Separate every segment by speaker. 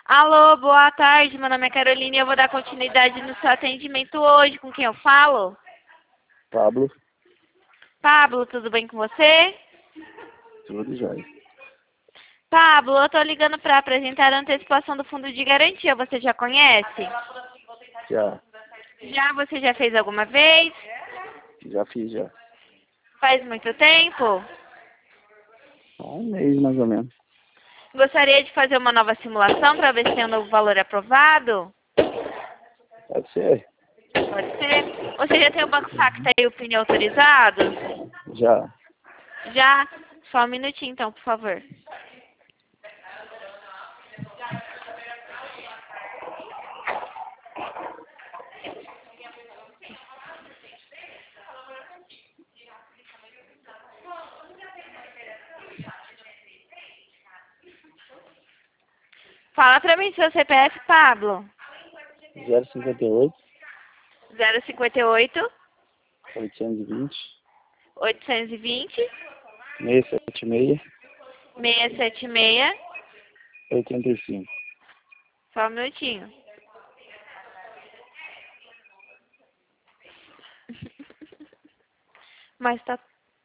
Speaker 1: Alô, boa tarde. Meu nome é Carolina e eu vou dar continuidade no seu atendimento hoje. Com quem eu falo?
Speaker 2: Pablo,
Speaker 1: Pablo, tudo bem com você?
Speaker 2: tudo jóia.
Speaker 1: Pablo, eu tô ligando para apresentar a antecipação do fundo de garantia. Você já conhece?
Speaker 2: Já,
Speaker 1: Você já fez alguma vez?
Speaker 2: já fiz já.
Speaker 1: Faz muito tempo?
Speaker 2: Há um mês mais ou menos.
Speaker 1: Gostaria de fazer uma nova simulação para ver se tem um novo valor aprovado?
Speaker 2: Pode ser?
Speaker 1: Pode ser. Você já tem o Banco Sacta e o PIN autorizado?
Speaker 2: Já.
Speaker 1: Já? Só um minutinho então, por favor. Fala pra mim seu CPF, Pablo.
Speaker 2: 058,
Speaker 1: 058
Speaker 2: 820,
Speaker 1: 820
Speaker 2: 676,
Speaker 1: 676.
Speaker 2: 85.
Speaker 1: Só um minutinho. Mas tá.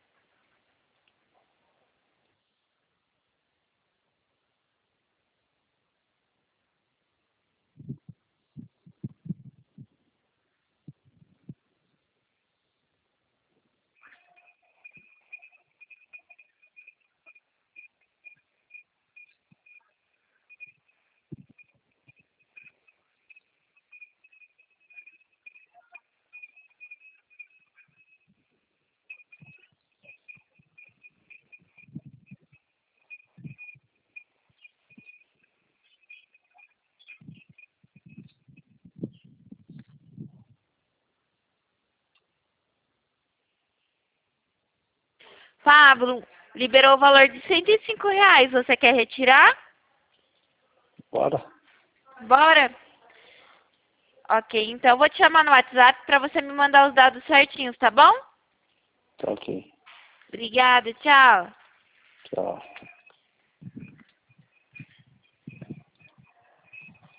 Speaker 1: Pablo, liberou o valor de R$ 105. Você quer retirar?
Speaker 2: Bora?
Speaker 1: Bora? Ok, então eu vou te chamar no WhatsApp pra você me mandar os dados certinhos, tá bom?
Speaker 2: Tá ok.
Speaker 1: Obrigada, tchau.
Speaker 2: Tchau.